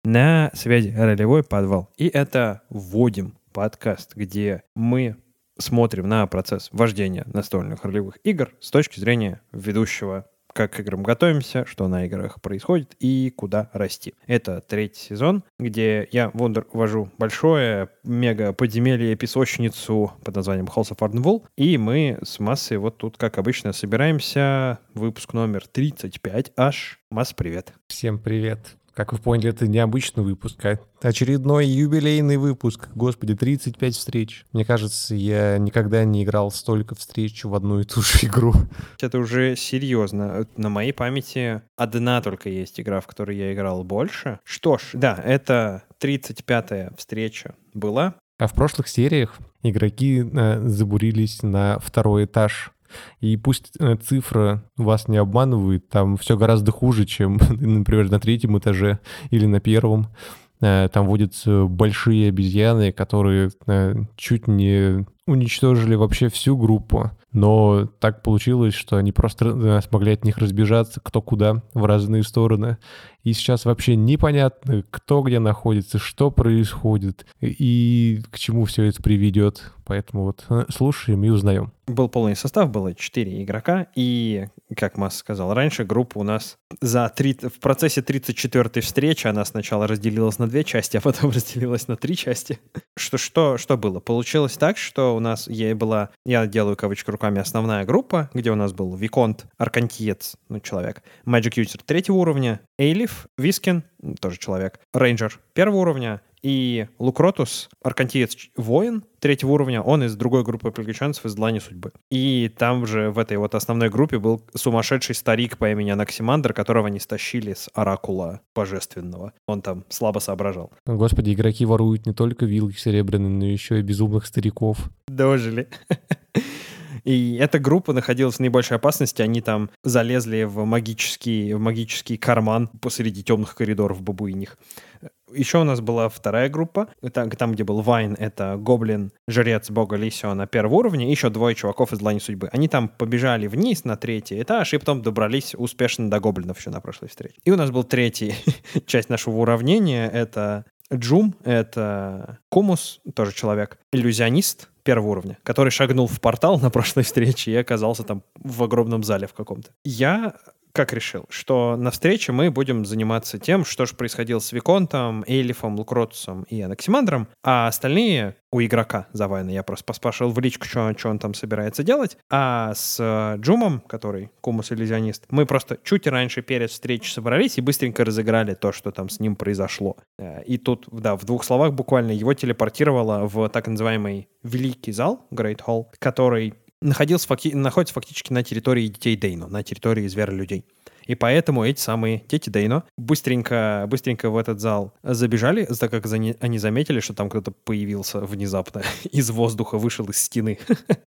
На связи «Ролевой подвал». И это «Вводим» подкаст, где мы смотрим на процесс вождения настольных ролевых игр с точки зрения ведущего. Как к играм готовимся, что на играх происходит и куда расти. Это 3-й сезон, где я, Вондер, вожу большое мега-подземелье-песочницу под названием Halls of Ardenwold, и мы с Массой вот тут, как обычно, собираемся. Выпуск номер 35 аж. Масс, привет. Всем привет. Как вы поняли, это необычный выпуск, а очередной юбилейный выпуск. Господи, 35 встреч. Мне кажется, я никогда не играл столько встреч в одну и ту же игру. Это уже серьезно. На моей памяти одна только есть игра, в которой я играл больше. Что ж, да, это 35-я встреча была. А в прошлых сериях игроки забурились на 2-й этаж. И пусть цифра вас не обманывает, там все гораздо хуже, чем, например, на 3-м этаже или на 1-м. Там водятся большие обезьяны, которые чуть не уничтожили вообще всю группу. Но так получилось, что они просто смогли от них разбежаться кто куда, в разные стороны. И сейчас вообще непонятно, кто где находится, что происходит и к чему все это приведет. Поэтому вот слушаем и узнаем. Был полный состав, было 4 игрока, и, как Масс сказал раньше, группа у нас в процессе 34-й встречи она сначала разделилась на 2 части, а потом разделилась на 3 части. Что было? Получилось так, что у нас я делаю кавычки руками, основная группа, где у нас был Виконт, Аркантиец, человек, Magic User 3-го уровня, Эйлиф, Вискин, тоже человек, Рейнджер 1-го уровня, и Лукротус, Аркантиец воин 3-го уровня, он из другой группы приключенцев из Длани Судьбы. И там же в этой вот основной группе был сумасшедший старик по имени Анаксимандр, которого они стащили с Оракула Божественного. Он там слабо соображал. Господи, игроки воруют не только вилки серебряные, но еще и безумных стариков. Дожили. И эта группа находилась в наибольшей опасности. Они там залезли в магический карман посреди темных коридоров бабуиних. Еще у нас была 2-я группа. Там, где был Вайн, это гоблин, жрец бога Лисиона 1-го уровня, и еще 2 чуваков из Длани Судьбы. Они там побежали вниз на 3-й этаж, и потом добрались успешно до гоблинов еще на прошлой встрече. И у нас был 3-й часть нашего уравнения. Это Джум, это Кумус, тоже человек, иллюзионист 1-го уровня, который шагнул в портал на прошлой встрече и оказался там в огромном зале в каком-то. Я как решил, что на встрече мы будем заниматься тем, что же происходило с Виконтом, Эйлифом, Лукротусом и Анаксимандром, а остальные у игрока за Вайна я просто поспрашивал в личку, что он там собирается делать, а с Джумом, который Кумус-иллюзионист, мы просто чуть раньше перед встречей собрались и быстренько разыграли то, что там с ним произошло. И тут, да, в 2 словах буквально его телепортировало в так называемый Великий зал, Great Hall, который находится фактически на территории детей Дейно, на территории зверолюдей. И поэтому эти самые дети Дейно быстренько в этот зал забежали, так как они заметили, что там кто-то появился внезапно из воздуха, вышел из стены.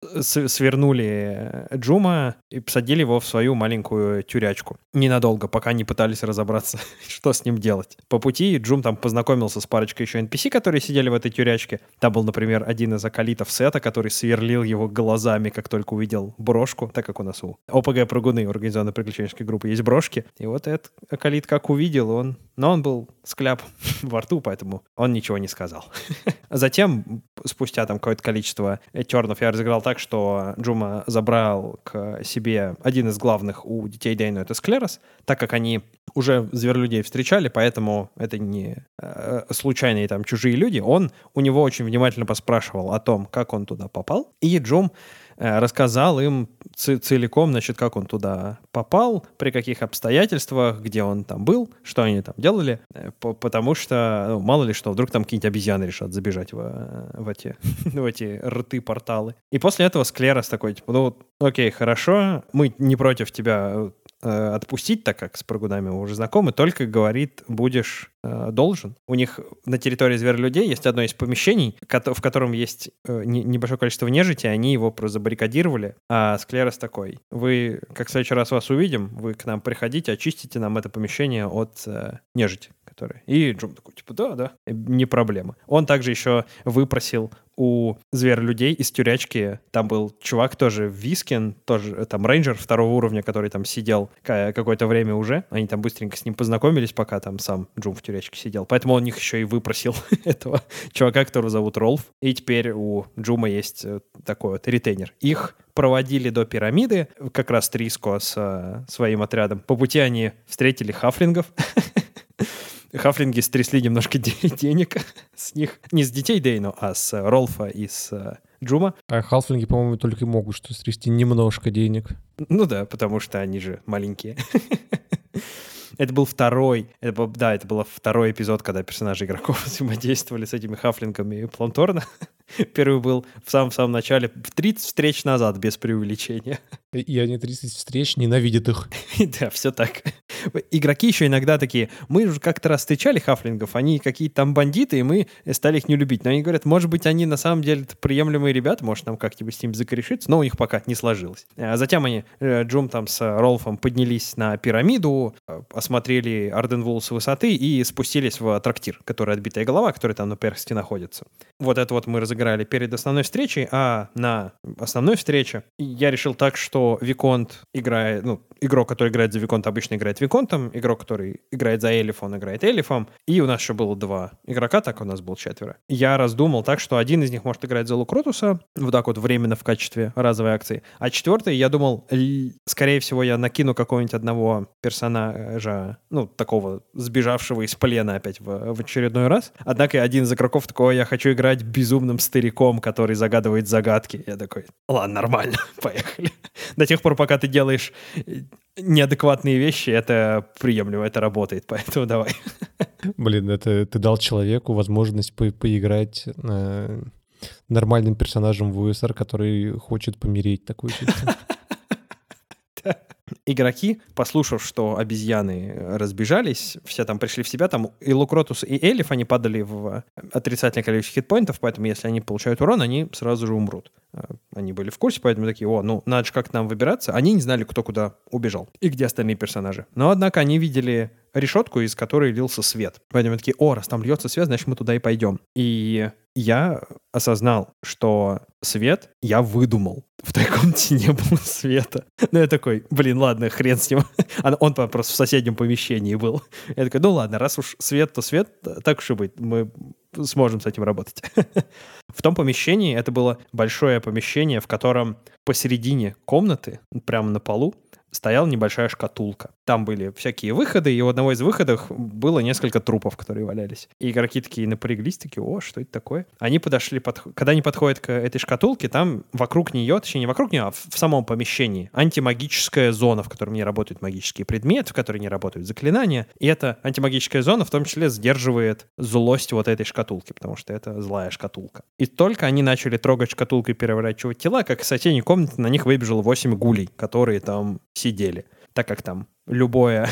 Свернули Джума и посадили его в свою маленькую тюрячку. Ненадолго, пока не пытались разобраться, что с ним делать. По пути Джум там познакомился с парочкой еще NPC, которые сидели в этой тюрячке. Там был, например, один из акалитов Сета, который сверлил его глазами, как только увидел брошку, так как у нас у ОПГ Прыгуны, у организованной приключенческой группы, есть брошки. И вот этот акалит как увидел, он был с кляпом во рту, поэтому он ничего не сказал. Затем, спустя там какое-то количество тернов, я разыграл так, что Джума забрал к себе один из главных у детей Дейно, это Склерос, так как они уже зверолюдей встречали, поэтому это не случайные там чужие люди. Он у него очень внимательно поспрашивал о том, как он туда попал, и Джум рассказал им целиком, значит, как он туда попал, при каких обстоятельствах, где он там был, что они там делали, потому что, мало ли что, вдруг там какие-нибудь обезьяны решат забежать в эти рты, порталы. И после этого Склерос такой, типа, окей, хорошо, мы не против тебя отпустить, так как с прыгунами мы уже знакомы, только, говорит, будешь должен. У них на территории зверолюдей есть одно из помещений, в котором есть небольшое количество нежити, они его забаррикадировали, а Склерос такой: вы, как в следующий раз вас увидим, вы к нам приходите, очистите нам это помещение от нежити, которые... И Джум такой, типа, да, не проблема. Он также еще выпросил у зверолюдей из тюрячки, там был чувак тоже, Вискин, тоже там рейнджер второго уровня, который там сидел какое-то время уже. Они там быстренько с ним познакомились, пока там сам Джум в тюрячке сидел. Поэтому он у них еще и выпросил этого чувака, которого зовут Ролф. И теперь у Джума есть такой вот ретейнер. Их проводили до пирамиды, как раз Триско с своим отрядом. По пути они встретили хафлингов. Хафлинги стрясли немножко денег с них. Не с детей Дейну, а с Ролфа и с Джума. А хафлинги, по-моему, только и могут что стрясти немножко денег. Ну да, потому что они же маленькие. Это был это был второй эпизод, когда персонажи игроков взаимодействовали с этими хафлингами планторно. Первый был в самом начале, в 30 встреч назад, без преувеличения. И они 30 встреч ненавидят их. Да, все так. Игроки еще иногда такие, мы уже как-то раз встречали хафлингов, они какие-то там бандиты, и мы стали их не любить. Но они говорят, может быть, они на самом деле приемлемые ребята, может, нам как-нибудь с ними закорешиться, но у них пока не сложилось. Затем они, Джум там с Ролфом, поднялись на пирамиду, осмотрели Арденвул с высоты и спустились в трактир, который «Отбитая голова», который там на персте находится. Вот это вот мы разыграли перед основной встречей, а на основной встрече я решил так, что Виконт играет, игрок, который играет за Виконт, обычно играет Виконтом, игрок, который играет за Элиф, он играет Элифом, и у нас еще было 2 игрока, так у нас было 4. Я раздумал так, что один из них может играть за Лукротуса, вот так вот временно в качестве разовой акции, а 4-й, я думал, скорее всего, я накину какого-нибудь одного персонажа, такого сбежавшего из плена опять в очередной раз. Однако один из игроков такого, я хочу играть безумным стариком, который загадывает загадки. Я такой, ладно, нормально, поехали. До тех пор, пока ты делаешь неадекватные вещи, это приемлемо, это работает, поэтому давай. Блин, это ты дал человеку возможность поиграть нормальным персонажем в УСР, который хочет помереть такой чисто. Игроки, послушав, что обезьяны разбежались, все там пришли в себя, там и Лукротус, и Элиф, они падали в отрицательное количество хитпоинтов, поэтому если они получают урон, они сразу же умрут. Они были в курсе, поэтому такие, надо же как-то нам выбираться. Они не знали, кто куда убежал и где остальные персонажи. Но, однако, они видели решетку, из которой лился свет. Поэтому такие, раз там льется свет, значит, мы туда и пойдем. И я осознал, что свет я выдумал. В той комнате не было света. Ну, я такой, ладно, хрен с ним. Он просто в соседнем помещении был. Я такой, ладно, раз уж свет, то свет, так уж и быть, мы сможем с этим работать. В том помещении, это было большое помещение, в котором посередине комнаты, прямо на полу, стояла небольшая шкатулка. Там были всякие выходы, и у одного из выходов было несколько трупов, которые валялись. И игроки такие напряглись, такие, что это такое? Они подошли, когда они подходят к этой шкатулке, там вокруг нее, точнее не вокруг нее, а в самом помещении антимагическая зона, в которой не работают магические предметы, в которой не работают заклинания. И эта антимагическая зона в том числе сдерживает злость вот этой шкатулки, потому что это злая шкатулка. И только они начали трогать шкатулку и переворачивать тела, как из соседней комнаты на них выбежало 8 гулей, которые там сидели, так как там любое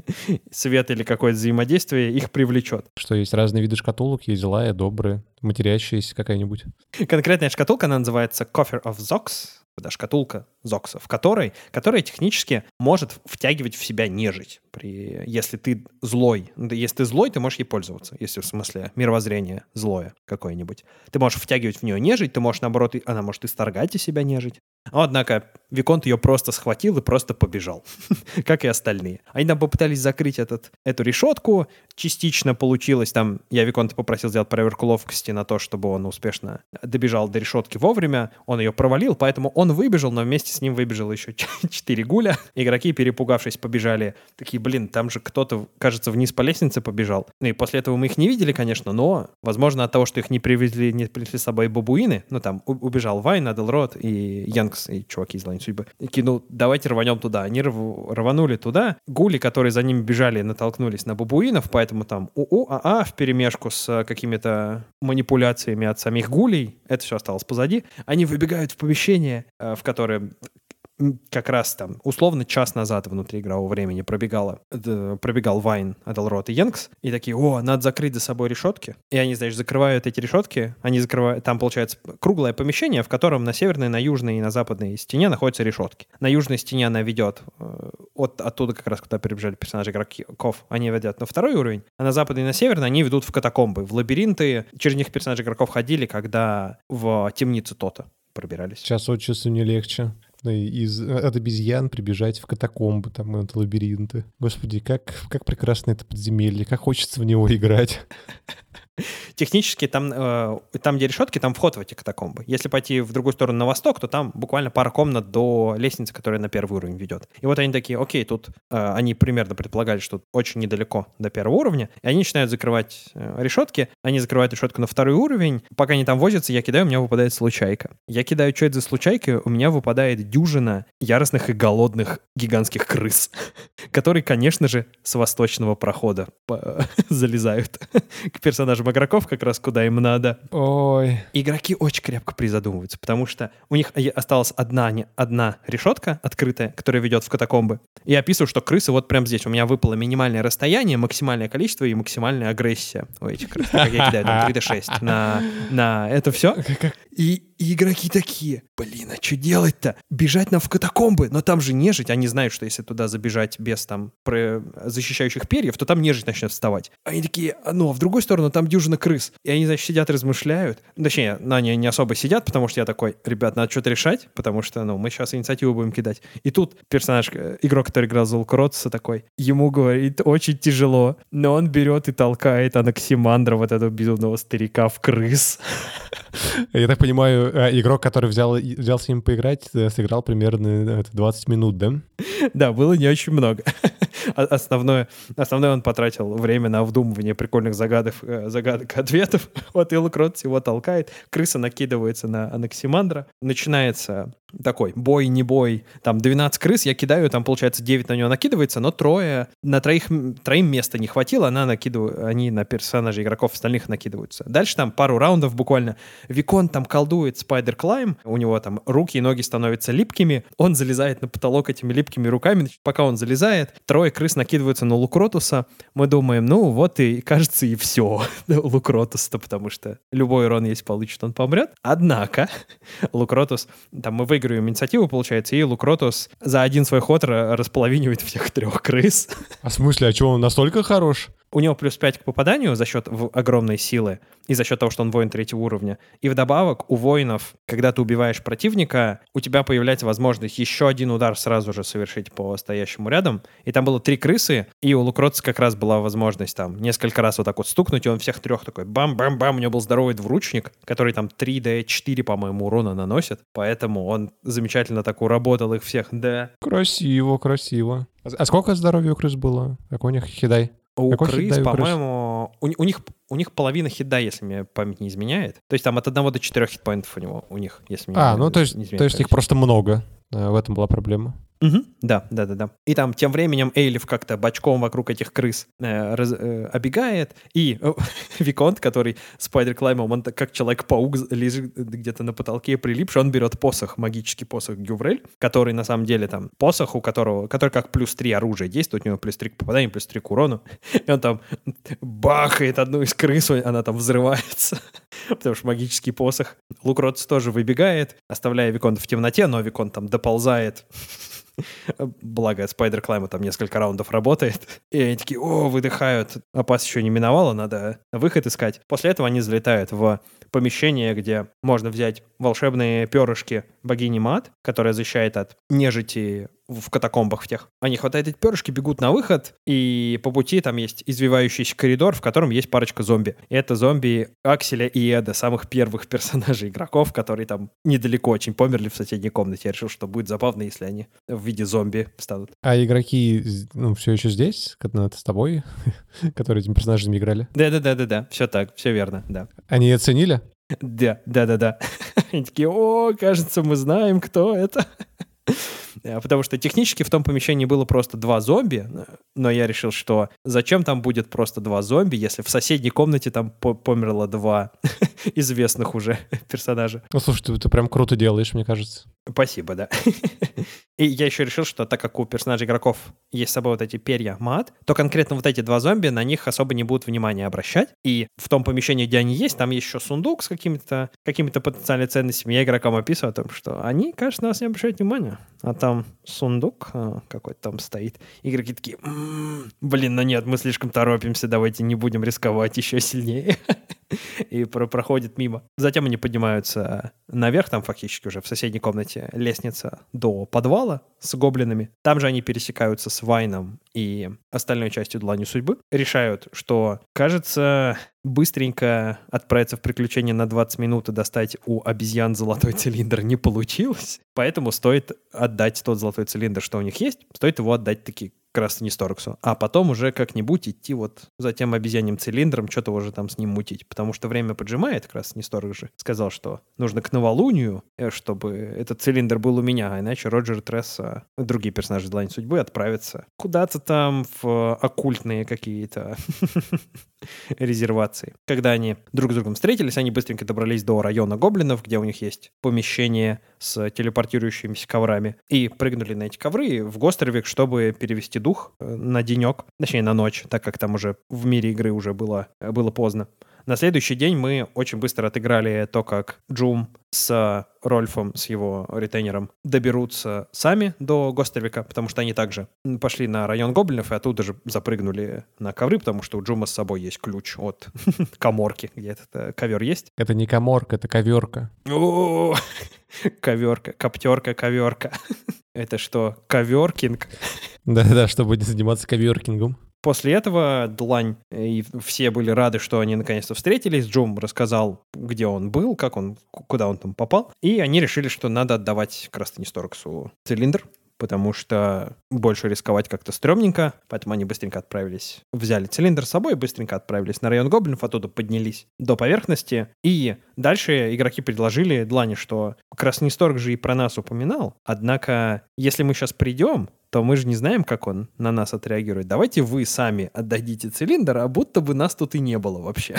свет или какое-то взаимодействие их привлечет. Что есть разные виды шкатулок, есть злая, добрая, матерящаяся какая-нибудь. Конкретная шкатулка, она называется Coffer of Zox, да, шкатулка Зокса, которая технически может втягивать в себя нежить. Если ты злой, ты можешь ей пользоваться, если в смысле мировоззрение злое какое-нибудь. Ты можешь втягивать в нее нежить, ты можешь, наоборот, она может исторгать из себя нежить. Однако Виконт ее просто схватил и просто побежал, как и остальные. Они там попытались закрыть эту решетку, частично получилось. Там я Виконта попросил сделать проверку ловкости на то, чтобы он успешно добежал до решетки вовремя. Он ее провалил, поэтому он выбежал, но вместе с ним выбежало еще 4 гуля. Игроки, перепугавшись, побежали. Такие, там же кто-то, кажется, вниз по лестнице побежал. И после этого мы их не видели, конечно, но, возможно, от того, что их не принесли с собой бабуины, там убежал Вайн, Аделрод и Янкс, и чуваки из Лайн Судьбы. И давайте рванем туда. Они рванули туда. Гули, которые за ними бежали, натолкнулись на бабуинов, поэтому там вперемешку с какими-то манипуляциями от самих гулей. Это все осталось позади. Они выбегают в помещение, в которое как раз там условно час назад внутри игрового времени пробегал Вайн, Эделрод и Йенкс, и такие: о, надо закрыть за собой решетки. И они, значит, закрывают эти решетки, они закрывают, там получается круглое помещение, в котором на северной, на южной и на западной стене находятся решетки. На южной стене она ведет оттуда как раз, куда перебежали персонажи игроков, они ведут на второй уровень, а на западной и на северной они ведут в катакомбы, в лабиринты. Через них персонажи игроков ходили, когда в темницу Тота пробирались. Час от часу не легче. От обезьян прибежать в катакомбы, там, в лабиринты. Господи, как прекрасно это подземелье, как хочется в него играть. Технически там, где решетки, там вход в эти катакомбы. Если пойти в другую сторону, на восток, то там буквально пара комнат до лестницы, которая на первый уровень ведет. И вот они такие: окей, тут они примерно предполагали, что очень недалеко до первого уровня, и они начинают закрывать решетки. Они закрывают решетку на второй уровень. Пока они там возятся, я кидаю, у меня выпадает случайка. Я кидаю, что это за случайка, у меня выпадает дюжина яростных и голодных гигантских крыс, которые, конечно же, с восточного прохода залезают к персонажам игроков как раз куда им надо. Ой. Игроки очень крепко призадумываются, потому что у них осталась одна решетка открытая, которая ведет в катакомбы. И я описываю, что крысы вот прям здесь. У меня выпало минимальное расстояние, максимальное количество и максимальная агрессия у этих крыс. Как я кидаю там 3d6 на это все. И игроки такие: блин, а что делать-то? Бежать нам в катакомбы? Но там же нежить. Они знают, что если туда забежать без там защищающих перьев, то там нежить начнет вставать. Они такие: ну, а в другую сторону там дюжина крыс. И они, значит, сидят, размышляют. Точнее, они не особо сидят, потому что я такой: ребят, надо что-то решать, потому что, мы сейчас инициативу будем кидать. И тут игрок, который играл за Лукротса, такой, ему говорит: очень тяжело, но он берет и толкает Анаксимандра, вот этого безумного старика, в крыс. Я так понимаю, игрок, который взял с ним поиграть, сыграл примерно 20 минут, да? Да, было не очень много. Основное он потратил время на вдумывание прикольных загадок и ответов. Вот и Лукротс его толкает, крыса накидывается на Анаксимандра. Начинается такой бой, не бой. Там 12 крыс, я кидаю, там, получается, 9 на него накидывается, но троим места не хватило, они на персонажей игроков остальных накидываются. Дальше там пару раундов буквально. Виконт там колдует Spider Climb, у него там руки и ноги становятся липкими, он залезает на потолок этими липкими руками. Пока он залезает, трое крыс накидываются на Лукротуса. Мы думаем, вот и, кажется, и все Лукротуса, потому что любой урон, если получит, он помрет. Однако Лукротус, там мы выигрываем инициативу, получается, и Лукротус за один свой ход располовинивает всех трех крыс. А в смысле, а что, он настолько хорош? У него плюс 5 к попаданию за счет огромной силы и за счет того, что он воин 3-го уровня. И вдобавок у воинов, когда ты убиваешь противника, у тебя появляется возможность еще один удар сразу же совершить по стоящему рядом. И там было 3 крысы, и у Лукротса как раз была возможность там несколько раз вот так вот стукнуть, и он всех трех такой бам-бам-бам. У него был здоровый двуручник, который там 3d4, по-моему, урона наносит. Поэтому он замечательно так уработал их всех, да. Красиво. А сколько здоровья у крыс было? Как у них хидай? У крыс, по-моему, у них половина хида, если мне память не изменяет. То есть там от 1 до 4 хитпоинтов у них, если мне то есть их просто много. В этом была проблема. Угу. Да. И там тем временем Эйлиф как-то бочком вокруг этих крыс обегает, и Виконт, который Spider Climb, он как Человек-паук лежит где-то на потолке прилипший, он берет посох, магический посох Гюврель, который на самом деле там посох, который как плюс 3 оружия действует, у него плюс 3 к попаданию, плюс 3 к урону, и он там бахает одну из крыс, она там взрывается, потому что магический посох. Лукротс тоже выбегает, оставляя Виконта в темноте, но Виконт там доползает. Благо, Spider Climb там несколько раундов работает. И они такие: выдыхают. Опас еще не миновало, надо выход искать. После этого они залетают в помещение, где можно взять волшебные перышки богини Маат, которая защищает от нежити в катакомбах в тех. Они хватают эти перышки, бегут на выход, и по пути там есть извивающийся коридор, в котором есть парочка зомби. И это зомби Акселя и Эда, самых первых персонажей игроков, которые там недалеко очень померли в соседней комнате. Я решил, что будет забавно, если они в виде зомби станут. А игроки, все еще здесь? Это с тобой, которые этими персонажами играли? Да. Все так, все верно, да. Они оценили? Да. Они такие: кажется, мы знаем, кто это. Потому что технически в том помещении было просто 2 зомби, но я решил, что зачем там будет просто 2 зомби, если в соседней комнате там померло 2 известных уже персонажей. Ну, слушай, ты прям круто делаешь, мне кажется. Спасибо, да. И я еще решил, что так как у персонажей игроков есть с собой вот эти перья мат, то конкретно вот эти два зомби, на них особо не будут внимания обращать. И в том помещении, где они есть, там есть еще сундук с какими-то потенциальными ценностями. Я игрокам описываю о том, что они, кажется, на нас не обращают внимания. А там сундук какой-то там стоит. Игроки такие, блин, ну нет, мы слишком торопимся, давайте не будем рисковать еще сильнее. И проходит мимо. Затем они поднимаются наверх, там фактически уже в соседней комнате лестница до подвала с гоблинами. Там же они пересекаются с Вайном и остальной частью Длани Судьбы. Решают, что, кажется, быстренько отправиться в приключение на 20 минут и достать у обезьян золотой цилиндр не получилось. Поэтому стоит отдать тот золотой цилиндр, что у них есть, стоит его отдать таки Красни Сторксу, а потом уже как-нибудь идти вот за тем обезьяньим цилиндром, что-то уже там с ним мутить, потому что время поджимает. Красни Сторк же сказал, что нужно к новолунию, чтобы этот цилиндр был у меня, а иначе Роджер Тресс, другие персонажи Длани Судьбы отправятся куда-то там в оккультные какие-то резервации. Когда они друг с другом встретились, они быстренько добрались до района гоблинов, где у них есть помещение с телепортирующимися коврами, и прыгнули на эти ковры в Гостервик, чтобы перевести дух на денек, точнее на ночь, так как там уже в мире игры уже было поздно. На следующий день мы очень быстро отыграли то, как Джум с Рольфом, с его ретейнером, доберутся сами до Гостервика, потому что они также пошли на район гоблинов и оттуда же запрыгнули на ковры, потому что у Джума с собой есть ключ от каморки, где этот ковер есть. Это не каморка, это коверка. О, коверка, коптерка, коверка. Это что, коверкинг? Да-да, чтобы не заниматься коверкингом. После этого Длань и все были рады, что они наконец-то встретились. Джум рассказал, где он был, куда он там попал. И они решили, что надо отдавать Красни Сторксу цилиндр, потому что больше рисковать как-то стрёмненько. Поэтому они быстренько взяли цилиндр с собой, быстренько отправились на район гоблинов, оттуда поднялись до поверхности. И дальше игроки предложили Длане, что Красни Сторк же и про нас упоминал. Однако, если мы сейчас придем, то мы же не знаем, как он на нас отреагирует. Давайте вы сами отдадите цилиндр, а будто бы нас тут и не было вообще.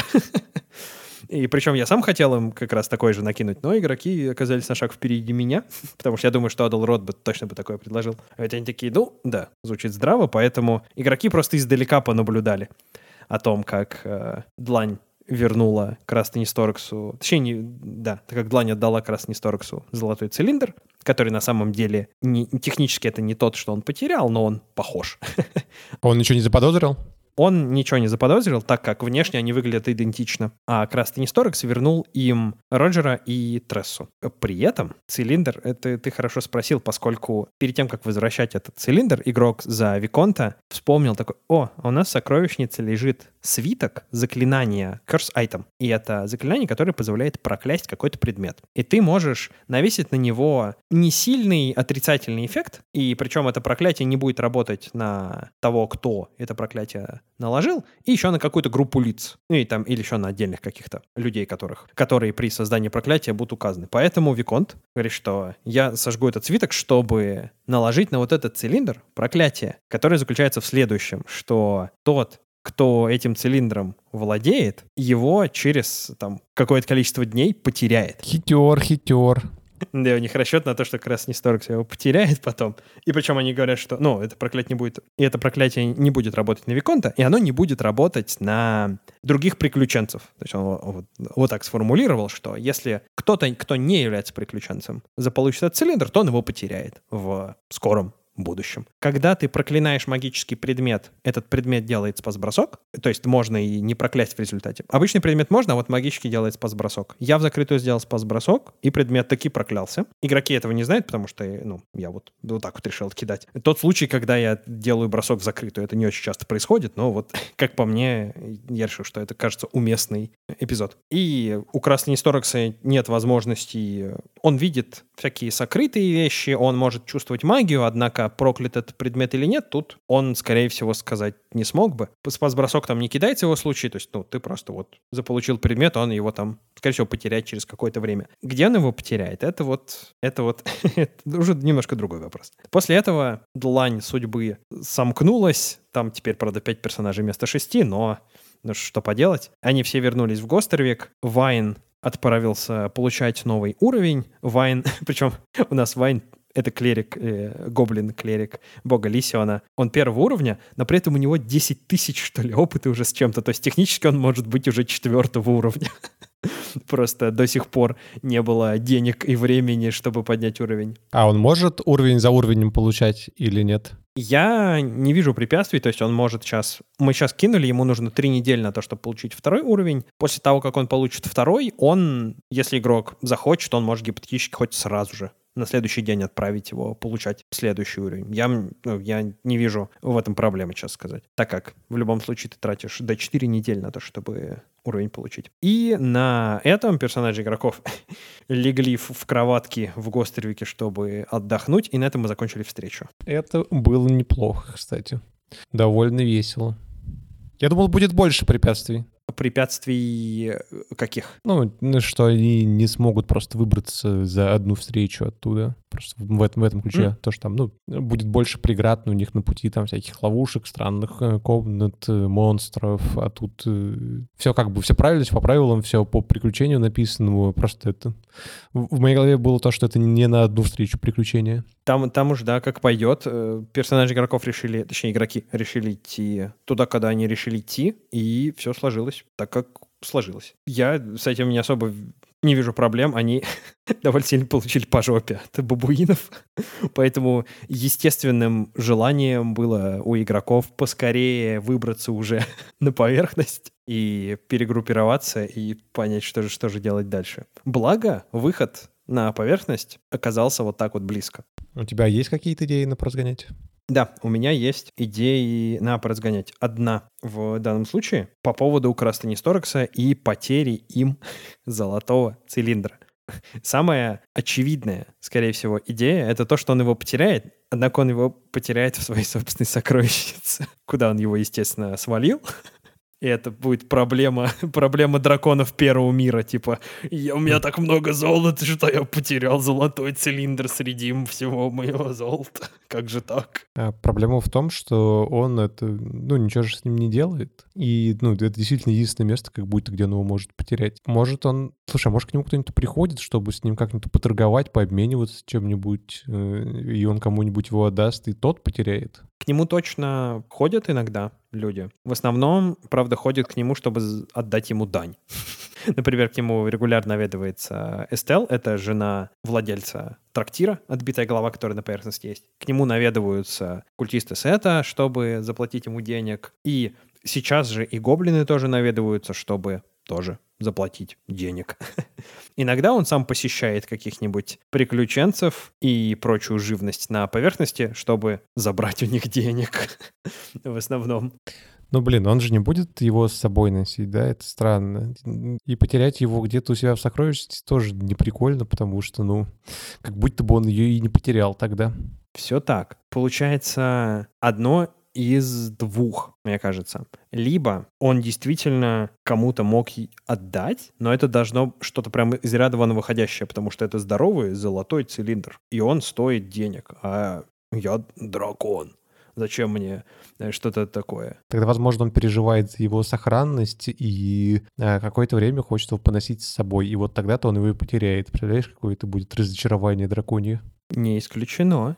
И причем я сам хотел им как раз такой же накинуть, но игроки оказались на шаг впереди меня, потому что я думаю, что Адалрод бы точно такое предложил. А ведь они такие, да, звучит здраво, поэтому игроки просто издалека понаблюдали о том, как Длань вернула Красни Сторксу, точнее, так как Длань отдала Красни Сторксу золотой цилиндр, который на самом деле технически это не тот, что он потерял, но он похож. Он ничего не заподозрил? Он ничего не заподозрил, так как внешне они выглядят идентично. А Красни Сторкс вернул им Роджера и Трессу. При этом цилиндр, это ты хорошо спросил, поскольку перед тем, как возвращать этот цилиндр, игрок за Виконта вспомнил такой, у нас в сокровищнице лежит свиток заклинания Curse Item. И это заклинание, которое позволяет проклясть какой-то предмет. И ты можешь навесить на него не сильный отрицательный эффект, и причем это проклятие не будет работать на того, кто это проклятие наложил, и еще на какую-то группу лиц. Или еще на отдельных каких-то людей, которые при создании проклятия будут указаны. Поэтому Виконт говорит, что я сожгу этот свиток, чтобы наложить на вот этот цилиндр проклятие, которое заключается в следующем, что тот, кто этим цилиндром владеет, его через какое-то количество дней потеряет. Хитер. Да, у них расчет на то, что Красни Сторкс его потеряет потом. И причем они говорят, что, это проклятие не будет работать на Виконта, и оно не будет работать на других приключенцев. То есть он вот так сформулировал, что если кто-то, кто не является приключенцем, заполучит этот цилиндр, то он его потеряет в скором будущем. Когда ты проклинаешь магический предмет, этот предмет делает спас-бросок, то есть можно и не проклясть в результате. Обычный предмет можно, а вот магический делает спас-бросок. Я в закрытую сделал спас-бросок, и предмет таки проклялся. Игроки этого не знают, потому что, я вот так вот решил кидать. Тот случай, когда я делаю бросок в закрытую, это не очень часто происходит, но вот, как по мне, я решил, что это, кажется, уместный эпизод. И у Красни Сторкса нет возможности... Он видит всякие сокрытые вещи, он может чувствовать магию, однако проклят этот предмет или нет, тут он, скорее всего, сказать не смог бы. Спас-бросок там не кидается в его случае, то есть, ты просто заполучил предмет, он его скорее всего, потеряет через какое-то время. Где он его потеряет? Это уже немножко другой вопрос. После этого Длань Судьбы сомкнулась, там теперь, правда, 5 персонажей вместо 6, но что поделать. Они все вернулись в Гостервик. Вайн отправился получать новый уровень. Вайн, причем у нас Вайн — это клерик, гоблин-клерик бога Лисиона. Он первого уровня, но при этом у него 10 тысяч, что ли, опыта уже с чем-то. То есть технически он может быть уже 4-го уровня. Просто до сих пор не было денег и времени, чтобы поднять уровень. А он может уровень за уровнем получать или нет? Я не вижу препятствий, то есть он может сейчас... Мы сейчас кинули, ему нужно 3 недели на то, чтобы получить 2-й уровень. После того, как он получит 2-й, он, если игрок захочет, он может гипотетически хоть сразу же на следующий день отправить его получать следующий уровень. Я не вижу в этом проблемы, честно сказать. Так как в любом случае ты тратишь до 4 недели на то, чтобы уровень получить. И на этом персонажи игроков легли в кроватки в Гостервике, чтобы отдохнуть, и на этом мы закончили встречу. Это было неплохо, кстати. Довольно весело. Я думал, будет больше препятствий. Препятствий каких? Ну, что они не смогут просто выбраться за одну встречу оттуда. Просто в этом ключе. То, что там, будет больше преград у них на пути, там, всяких ловушек, странных комнат, монстров. А тут все все правильно, все по правилам, все по приключению написано. Просто это... В моей голове было то, что это не на одну встречу приключения. Там уж, да, как пойдет. Персонажи игроков решили, точнее, игроки решили идти туда, когда они решили идти, и все сложилось так, как сложилось. Я с этим не особо не вижу проблем. Они довольно сильно получили по жопе от бабуинов. Поэтому естественным желанием было у игроков поскорее выбраться уже на поверхность и перегруппироваться и понять, что же делать дальше. Благо, выход на поверхность оказался вот так вот близко. У тебя есть какие-то идеи на поразгонять? Да, у меня есть идеи на поразгонять. Одна в данном случае по поводу Красtonисторакса и потери им золотого цилиндра. Самая очевидная, скорее всего, идея — это то, что он его потеряет, однако он его потеряет в своей собственной сокровищнице, куда он его, естественно, свалил. И это будет проблема драконов первого мира. Типа, у меня так много золота, что я потерял золотой цилиндр среди всего моего золота. Как же так? Проблема в том, что он ничего же с ним не делает. И, это действительно единственное место, как будто, где он его может потерять. Может к нему кто-нибудь приходит, чтобы с ним как-нибудь поторговать, пообмениваться чем-нибудь, и он кому-нибудь его отдаст, и тот потеряет. К нему точно ходят иногда люди. В основном, правда, ходят к нему, чтобы отдать ему дань. Например, к нему регулярно наведывается Эстел, это жена владельца трактира, отбитая голова, которая на поверхности есть. К нему наведываются культисты Сета, чтобы заплатить ему денег. И сейчас же и гоблины тоже наведываются, чтобы тоже заплатить денег. Иногда он сам посещает каких-нибудь приключенцев и прочую живность на поверхности, чтобы забрать у них денег в основном. Он же не будет его с собой носить, да? Это странно. И потерять его где-то у себя в сокровищнице тоже не прикольно, потому что, как будто бы он ее и не потерял тогда. Все так. Получается, одно из двух, мне кажется. Либо он действительно кому-то мог отдать, но это должно что-то прям из ряда вон выходящее, потому что это здоровый золотой цилиндр, и он стоит денег, а я дракон. Зачем мне что-то такое? Тогда, возможно, он переживает за его сохранность и какое-то время хочет его поносить с собой, и вот тогда-то он его и потеряет. Представляешь, какое это будет разочарование драконье? Не исключено,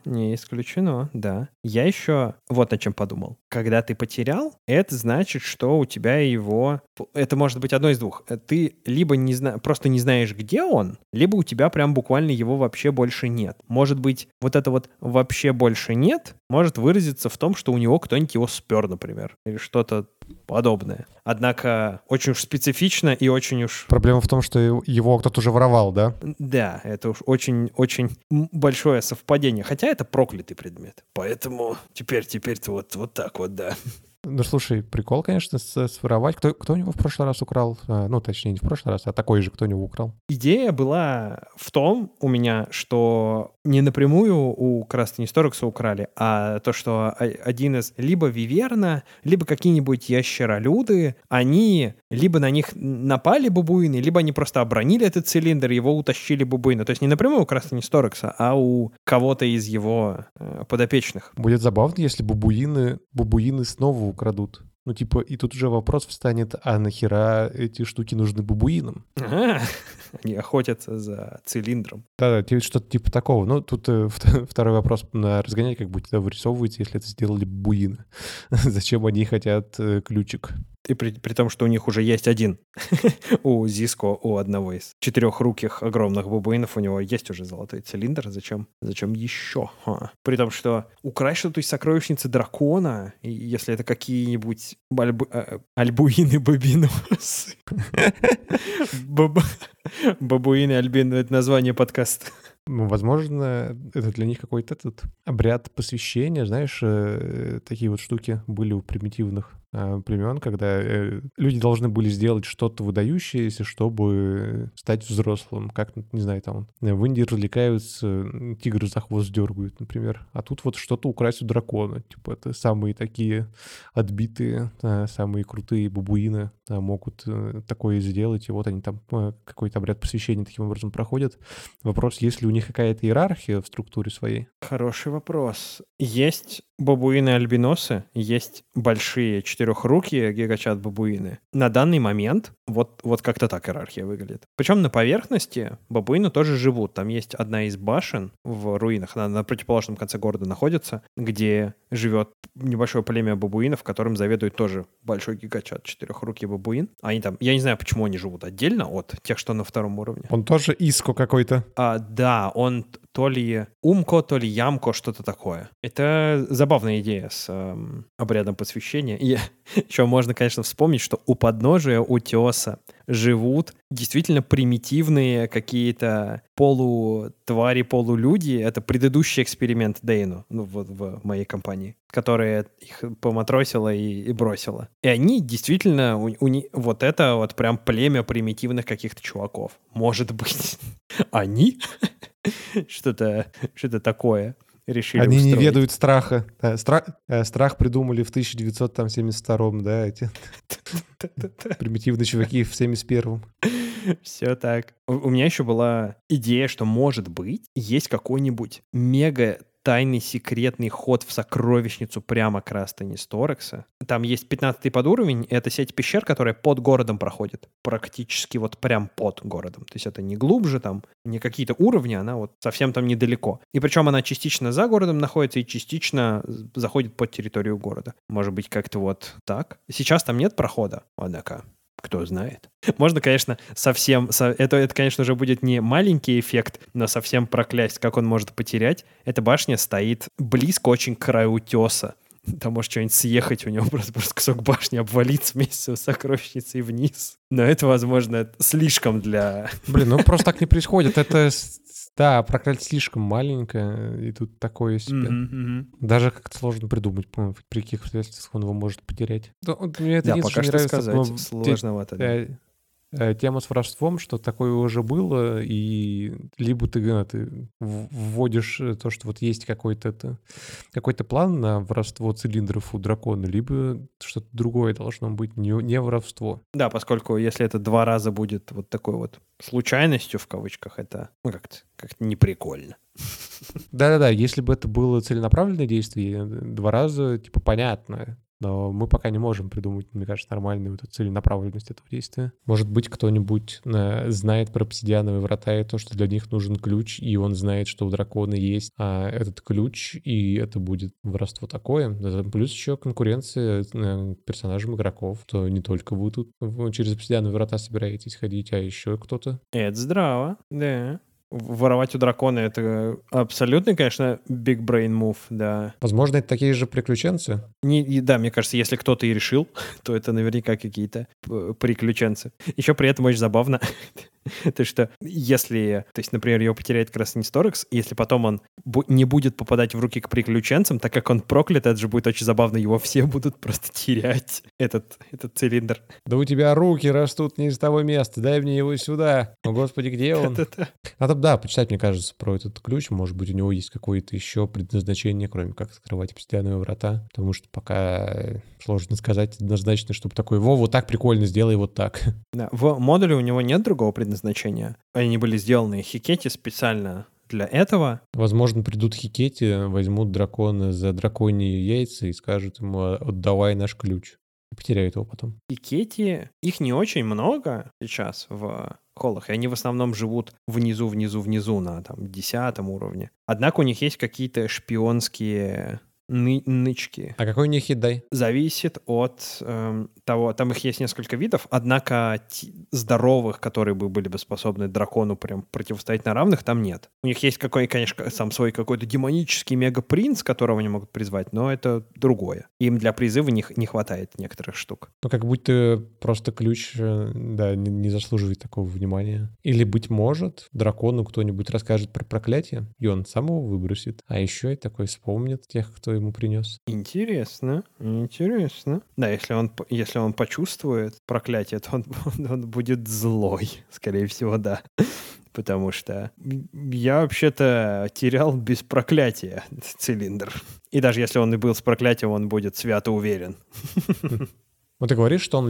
да. Я еще вот о чем подумал. Когда ты потерял, это значит, что у тебя его... Это может быть одно из двух. Ты либо просто не знаешь, где он, либо у тебя прям буквально его вообще больше нет. Может быть, вот это вот «вообще больше нет» может выразиться в том, что у него кто-нибудь его спер, например, или что-то подобное. Однако очень уж специфично и очень уж... Проблема в том, что его кто-то уже воровал, да? Да, это уж очень-очень большое совпадение. Хотя это проклятый предмет. Поэтому теперь-то вот так вот, да. Слушай, прикол, конечно, своровать. Кто у него в прошлый раз украл? Точнее, не в прошлый раз, а такой же, кто у него украл. Идея была в том у меня, что не напрямую у Красtonисторакса украли, а то, что один из либо Виверна, либо какие-нибудь ящеролюды, они либо на них напали бабуины, либо они просто обронили этот цилиндр, его утащили бабуины. То есть не напрямую у Красtonисторакса, а у кого-то из его подопечных. Будет забавно, если бабуины снова украдут. Ну, типа, и тут уже вопрос встанет, а нахера эти штуки нужны бабуинам? Ага, они охотятся за цилиндром. Да, что-то типа такого. Ну, тут второй вопрос на разгонять, как будто вырисовывается, если это сделали бабуины. Зачем они хотят ключик? И при том, что у них уже есть один. У Зиско, у одного из четырехруких огромных бабуинов, у него есть уже золотой цилиндр. Зачем еще? При том, что украсть что-то из сокровищницы дракона, если это какие-нибудь альбуины-бабиносы. Бабуины-альбины — это название подкаста. Ну, возможно, это для них какой-то этот обряд посвящения, знаешь, такие вот штуки были у примитивных племен, когда люди должны были сделать что-то выдающееся, чтобы стать взрослым. Как, не знаю, там в Индии развлекаются, тигры за хвост дергают, например. А тут вот что-то украсть у дракона. Типа это самые такие отбитые, самые крутые бабуины могут такое сделать. И вот они там какой-то обряд посвящения таким образом проходят. Вопрос, есть ли у них какая-то иерархия в структуре своей? Хороший вопрос. Есть бабуины-альбиносы, есть большие четырехрукие гигачат-бабуины. На данный момент вот как-то так иерархия выглядит. Причем на поверхности бабуины тоже живут. Там есть одна из башен в руинах, она на противоположном конце города находится, где живет небольшое племя бабуинов, которым заведует тоже большой гигачат, четырехрукий бабуин. Они там, я не знаю, почему они живут отдельно от тех, что на втором уровне. Он тоже Иско какой-то. Да, он то ли Умко, то ли Ямко, что-то такое. Это забавная идея с обрядом посвящения. И еще можно, конечно, вспомнить, что у подножия утеса живут действительно примитивные какие-то полутвари, полулюди. Это предыдущий эксперимент Дейну, ну вот в моей компании, которая их поматросила и бросила. И они действительно, вот это вот прям племя примитивных каких-то чуваков. Может быть, они что-то такое решили Они устроить. не ведают страха. Страх придумали в 1972-м, да, эти примитивные чуваки в 71-м. Все так. У меня еще была идея, что, может быть, есть какой-нибудь мега тайный секретный ход в сокровищницу прямо к Растани Сторекса. Там есть 15-й подуровень, и это сеть пещер, которая под городом проходит. Практически вот прям под городом. То есть это не глубже там, не какие-то уровни, она вот совсем там недалеко. И причем она частично за городом находится и частично заходит под территорию города. Может быть, как-то вот так. Сейчас там нет прохода, однако... Кто знает. Можно, конечно, совсем... Это, конечно, уже будет не маленький эффект, но совсем проклясть, как он может потерять. Эта башня стоит близко очень к краю утеса. Там может что-нибудь съехать, у него просто кусок башни обвалится вместе с сокровищницей вниз. Но это, возможно, слишком для... Блин, ну просто так не происходит. Это... Да, проклятие слишком маленькое, и тут такое себе. Даже как-то сложно придумать, при каких обстоятельствах он его может потерять. Мне это да, пока что нравится, сказать сложновато. Тема с воровством, что такое уже было, и либо ты вводишь то, что вот есть какой-то план на воровство цилиндров у дракона, либо что-то другое должно быть, не воровство. Да, поскольку если это 2 раза будет вот такой вот случайностью, в кавычках, это как-то неприкольно. Да-да-да, если бы это было целенаправленное действие, 2 раза, типа, понятно. Но мы пока не можем придумать, мне кажется, нормальную вот эту целенаправленность этого действия. Может быть, кто-нибудь знает про обсидиановые врата и то, что для них нужен ключ, и он знает, что у дракона есть этот ключ, и это будет воровство такое. Плюс еще конкуренция персонажам игроков, то не только вы тут через обсидиановые врата собираетесь ходить, а еще кто-то. Это здраво, да. Воровать у дракона — это абсолютно, конечно, big brain move, да. Возможно, это такие же приключенцы? Да, мне кажется, если кто-то и решил, то это наверняка какие-то приключенцы. Еще при этом очень забавно, то что если, то есть, например, его потеряет Красный Сторекс, если потом он не будет попадать в руки к приключенцам, так как он проклят, это же будет очень забавно, его все будут просто терять, этот цилиндр. Да у тебя руки растут не из того места, дай мне его сюда. О, Господи, где он? Надо, да, почитать, мне кажется, про этот ключ. Может быть, у него есть какое-то еще предназначение, кроме как открывать обсидиановые врата. Потому что пока сложно сказать однозначно, чтобы такой, вот так прикольно, сделай вот так. Да, в модуле у него нет другого предназначения. Они были сделаны Хикети специально для этого. Возможно, придут Хикети, возьмут дракона за драконьи яйца и скажут ему, отдавай наш ключ. Потеряют его потом. Пикетти, их не очень много сейчас в холлах, и они в основном живут внизу на там 10 уровне. Однако у них есть какие-то шпионские нычки. А какой у них хит-дай? Зависит от того, там их есть несколько видов, однако здоровых, которые были бы способны дракону прям противостоять на равных, там нет. У них есть конечно, сам свой какой-то демонический мега-принц, которого они могут призвать, но это другое. Им для призыва не хватает некоторых штук. Ну, как будто просто ключ, да, не заслуживает такого внимания. Или, быть может, дракону кто-нибудь расскажет про проклятие, и он сам его выбросит. А еще и такой вспомнит тех, кто ему принес. Интересно. Да, если он почувствует проклятие, то он будет злой, скорее всего, да. Потому что я вообще-то терял без проклятия цилиндр. И даже если он и был с проклятием, он будет свято уверен. Вот ты говоришь, что он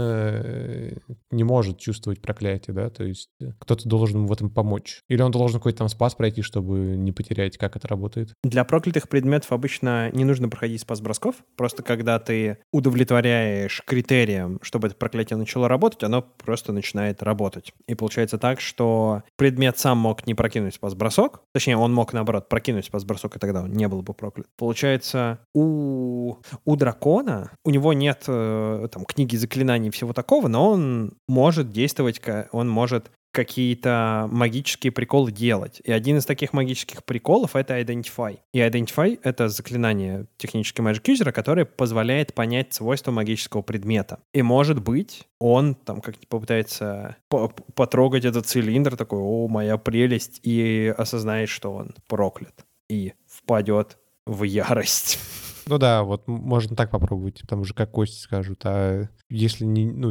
лично не может чувствовать проклятие, да? То есть кто-то должен ему в этом помочь. Или он должен какой-то там спас пройти, чтобы не потерять, как это работает? Для проклятых предметов обычно не нужно проходить спас-бросков. Просто когда ты удовлетворяешь критериям, чтобы это проклятие начало работать, оно просто начинает работать. И получается так, что предмет сам мог не прокинуть спас-бросок. Точнее, он мог, наоборот, прокинуть спас-бросок, и тогда он не был бы проклят. Получается, у дракона, у него нет там книги заклинаний и всего такого, но он может действовать, он может какие-то магические приколы делать. И один из таких магических приколов — это Identify. И Identify — это заклинание технически Magic User, которое позволяет понять свойства магического предмета. И, может быть, он там как-нибудь попытается потрогать этот цилиндр, такой: «О, моя прелесть», и осознает, что он проклят. И впадет в ярость. Ну да, вот можно так попробовать, потому что как кости скажут, а если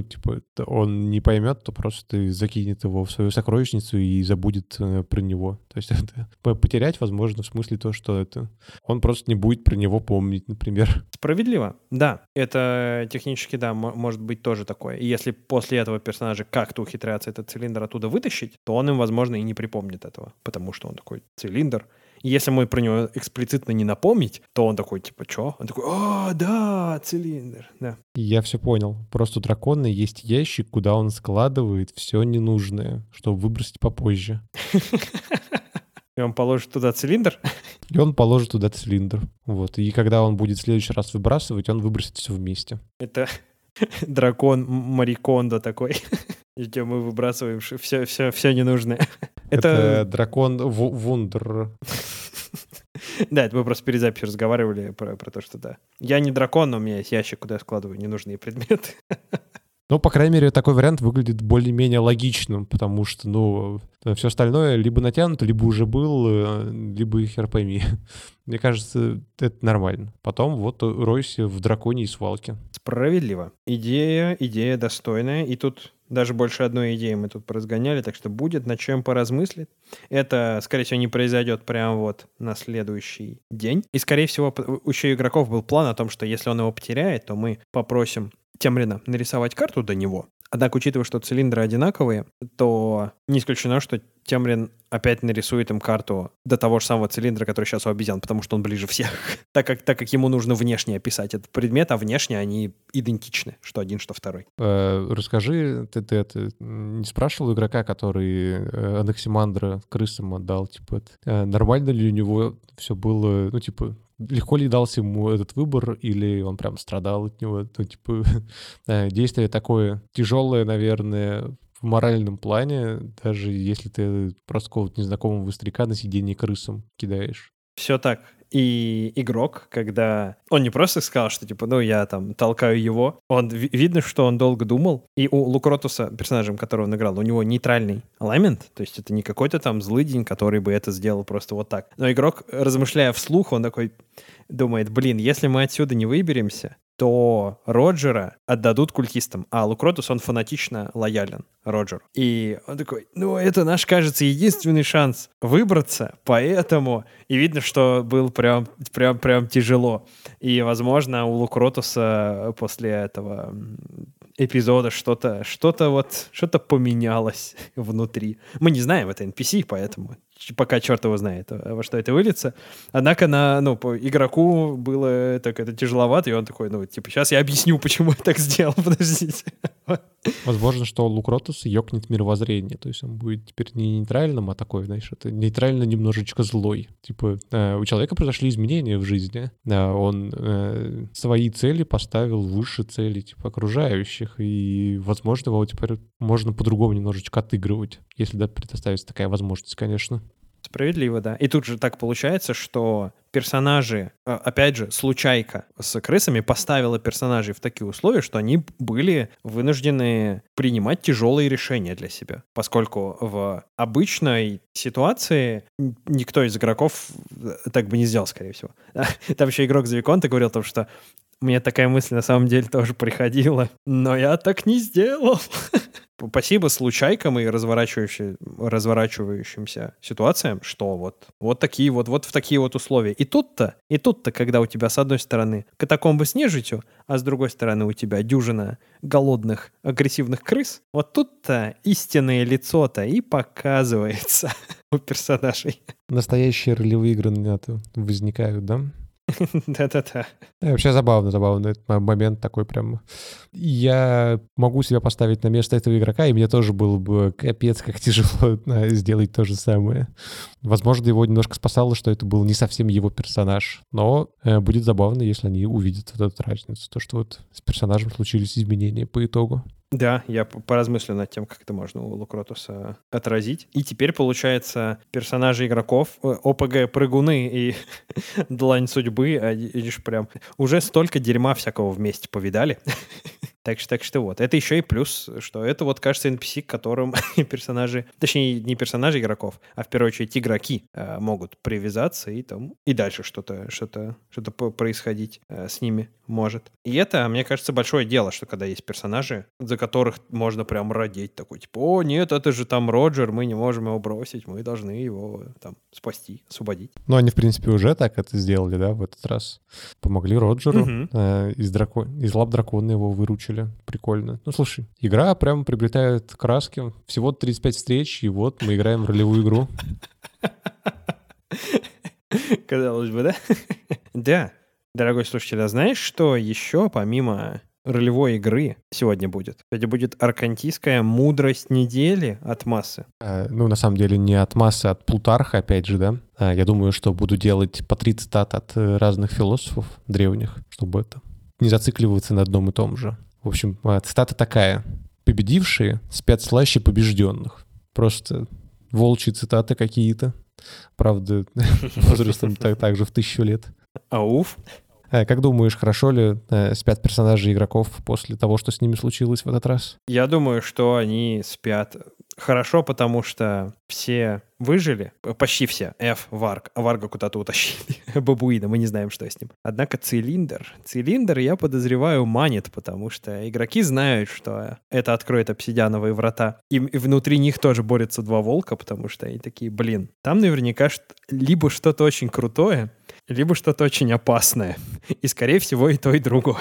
он не поймет, то просто закинет его в свою сокровищницу и забудет про него. То есть это потерять возможно в смысле то, что он просто не будет про него помнить, например. Справедливо, да. Это технически, да, может быть тоже такое. И если после этого персонажа как-то ухитряется этот цилиндр оттуда вытащить, то он им, возможно, и не припомнит этого, потому что он такой: цилиндр. И если мы про него эксплицитно не напомнить, то он такой, типа, чё? Он такой: «О, да, цилиндр», да. Я все понял. Просто у дракона есть ящик, куда он складывает все ненужное, чтобы выбросить попозже. И он положит туда цилиндр? И он положит туда цилиндр. Вот. И когда он будет в следующий раз выбрасывать, он выбросит все вместе. Это дракон Марикондо такой, где мы выбрасываем все ненужное. Это дракон Вундер. Да, это мы просто перед записью разговаривали про то, что да. Я не дракон, но у меня есть ящик, куда я складываю ненужные предметы. Ну, по крайней мере, такой вариант выглядит более-менее логичным, потому что, все остальное либо натянуто, либо уже был, либо хер пойми. Мне кажется, это нормально. Потом вот ройся в драконьей свалке. Справедливо. Идея достойная. И тут даже больше одной идеи мы тут поразгоняли, так что будет над чем поразмыслить. Это, скорее всего, не произойдет прямо вот на следующий день. И, скорее всего, еще у игроков был план о том, что если он его потеряет, то мы попросим Темрина нарисовать карту до него. Однако, учитывая, что цилиндры одинаковые, то не исключено, что Темрин опять нарисует им карту до того же самого цилиндра, который сейчас у обезьян, потому что он ближе всех. так как ему нужно внешне описать этот предмет, а внешне они идентичны, что один, что второй. Расскажи, ты это не спрашивал игрока, который Анаксимандра крысам отдал? Типа, нормально ли у него все было, легко ли дался ему этот выбор, или он прям страдал от него? Действие такое тяжелое, наверное, в моральном плане, даже если ты просто какого-то незнакомого быстряка на сиденье крысам кидаешь. Все так. И игрок, когда он не просто сказал, что я там толкаю его, видно, что он долго думал. И у Лукротуса, персонажем, которого он играл, у него нейтральный alignment, то есть это не какой-то там злыдень, который бы это сделал просто вот так. Но игрок, размышляя вслух, он такой думает: если мы отсюда не выберемся, то Роджера отдадут культистам, а Лукротус, он фанатично лоялен Роджеру. И он такой: это наш, кажется, единственный шанс выбраться, поэтому... И видно, что был прям тяжело. И, возможно, у Лукротуса после этого эпизода что-то поменялось внутри. Мы не знаем, это NPC, поэтому пока черт его знает, во что это выльется. Однако по игроку было так это тяжеловато, и он такой, сейчас я объясню, почему я так сделал, подождите. Возможно, что Лукротус ёкнет мировоззрение, то есть он будет теперь не нейтральным, а такой, знаешь, это нейтрально немножечко злой. Типа у человека произошли изменения в жизни, он свои цели поставил выше цели типа окружающих, и, возможно, его теперь можно по-другому немножечко отыгрывать, если предоставится такая возможность, конечно. Справедливо, да. И тут же так получается, что персонажи, опять же, случайка с крысами поставила персонажей в такие условия, что они были вынуждены принимать тяжелые решения для себя. Поскольку в обычной ситуации никто из игроков так бы не сделал, скорее всего. Там еще игрок Завиконта говорил о том, что мне такая мысль на самом деле тоже приходила, но я так не сделал. Спасибо случайкам и разворачивающимся ситуациям, что вот такие вот в такие вот условия. И тут-то, когда у тебя с одной стороны катакомбы с нежитью, а с другой стороны у тебя дюжина голодных, агрессивных крыс, вот тут-то истинное лицо-то и показывается у персонажей. Настоящие ролевые игры возникают, да? Да-да-да. Вообще забавно этот момент такой прям. Я могу себя поставить на место этого игрока, и мне тоже было бы капец как тяжело сделать то же самое. Возможно, его немножко спасало, что это был не совсем его персонаж, но будет забавно, если они увидят вот эту разницу, то, что вот с персонажем случились изменения по итогу. Да, я поразмыслю над тем, как это можно у Лукротуса отразить. И теперь, получается, персонажи игроков, ОПГ-прыгуны и Длань судьбы, они лишь прям уже столько дерьма всякого вместе повидали. Так что вот. Это еще и плюс, что это вот, кажется, NPC, к которым персонажи, точнее, не персонажи игроков, а в первую очередь игроки могут привязаться и дальше что-то происходить с ними может. И это, мне кажется, большое дело, что когда есть персонажи, за которых можно прям родить, такой, типа, о, нет, это же там Роджер, мы не можем его бросить, мы должны его там спасти, освободить. Ну, они, в принципе, уже так это сделали, да, в этот раз. Помогли Роджеру, из лап дракона его выручили. Прикольно. Ну, слушай, игра прям приобретает краски. Всего 35 встреч, и вот мы играем в ролевую игру. Казалось бы, да? Да. Дорогой слушатель, а знаешь, что еще помимо ролевой игры сегодня будет? Сегодня будет аркантийская мудрость недели от Массы. На самом деле не от Массы, а от Плутарха, опять же, да. Я думаю, что буду делать по 3 цитат от разных философов древних, чтобы не зацикливаться на одном и том же. В общем, цитата такая. «Победившие спят слаще побежденных». Просто волчьи цитаты какие-то. Правда, возрастом также в 1000 лет. Ауф. Как думаешь, хорошо ли спят персонажи игроков после того, что с ними случилось в этот раз? Я думаю, что они спят хорошо, потому что все выжили, почти все. Варг. А Варга куда-то утащили. Бабуина, мы не знаем, что с ним. Однако Цилиндр, я подозреваю, манит, потому что игроки знают, что это откроет обсидиановые врата. И внутри них тоже борются два волка, потому что они такие, там наверняка либо что-то очень крутое, либо что-то очень опасное. И, скорее всего, и то, и другое.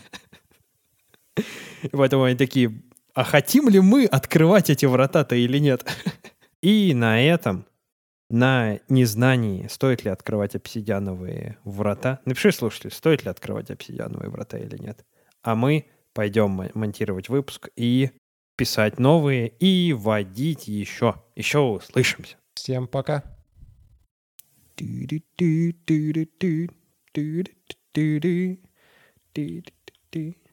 Поэтому они такие, а хотим ли мы открывать эти врата-то или нет? И на этом, на незнании, стоит ли открывать обсидиановые врата. Напиши, слушатель, стоит ли открывать обсидиановые врата или нет. А мы пойдем монтировать выпуск и писать новые, и вводить еще. Еще услышимся. Всем пока.